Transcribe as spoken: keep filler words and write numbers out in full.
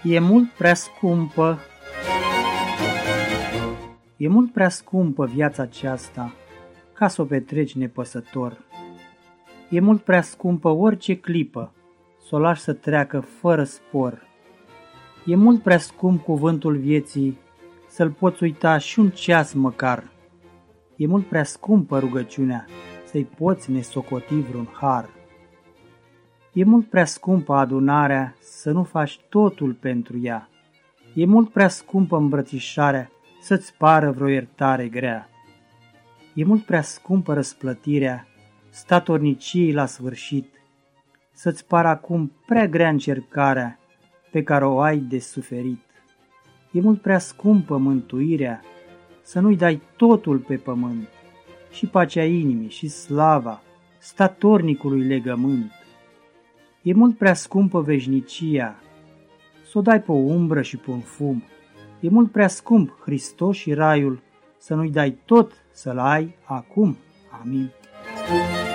E mult prea scumpă. E mult prea scumpă viața aceasta ca să o petreci nepăsător. E mult prea scumpă orice clipă să o lași să treacă fără spor. E mult prea scump cuvântul vieții să-l poți uita și un ceas măcar. E mult prea scumpă rugăciunea să-i poți nesocoti vreun har. E mult prea scumpă adunarea să nu faci totul pentru ea. E mult prea scumpă îmbrățișarea să-ți pară vreo iertare grea. E mult prea scumpă răsplătirea statorniciei la sfârșit, să-ți pară acum prea grea încercarea pe care o ai de suferit. E mult prea scumpă mântuirea să nu-i dai totul pe pământ, și pacea inimii și slava statornicului legământ. E mult prea scumpă veșnicia să o dai pe o umbră și pe un fum. E mult prea scump Hristos și raiul să nu-i dai tot să-l ai acum. Amin.